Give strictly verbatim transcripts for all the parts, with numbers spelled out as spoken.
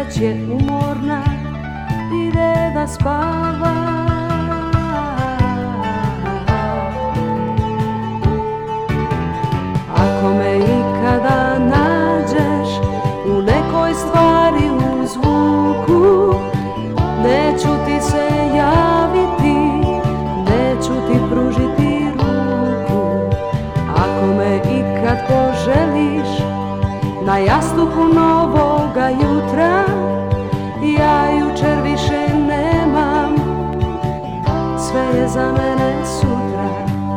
već je umorna, ide da spava. Ako me ikada nađeš u nekoj stvari u zvuku, neću ti se javiti, neću ti pružiti ruku. Ako me ikad poželiš na jastuku novoga jutra, ja jučer više nemam, sve je za mene sutra.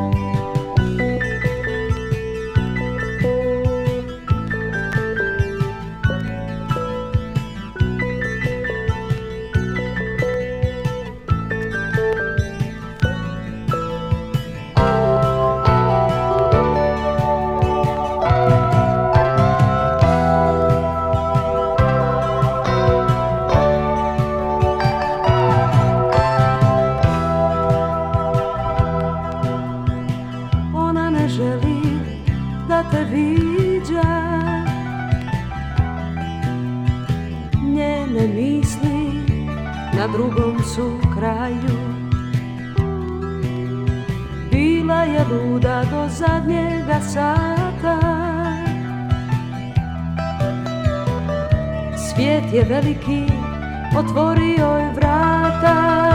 Ne želi da te viđa, njene misli na drugom su kraju. Bila je luda do zadnjega sata, svijet je veliki, otvorio je vrata.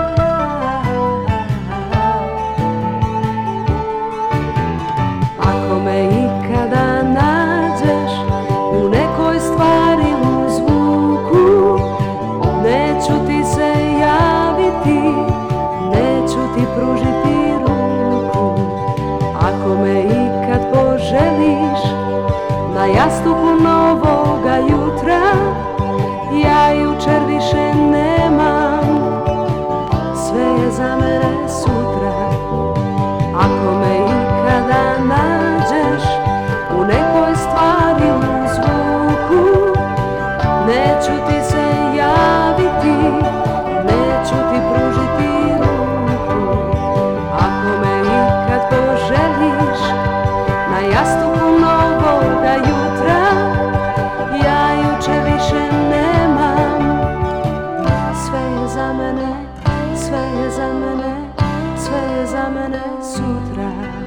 Ako me ikada nađeš u nekoj stvari u zvuku, neću ti se javiti, neću ti pružiti ruku. Ako me ikad poželiš na jastuku novoga jutra, ja jučer više nemam, sve je za mene sutra. Ako me ikada nađeš u nekoj stvari u zvuku, neću ti se javiti, neću ti pružiti ruku. Ako me ikad poželiš na jastuku novoga jutra, ja jučer više nemam, sve je za mene, sve je za mene, sve je za mene sutra.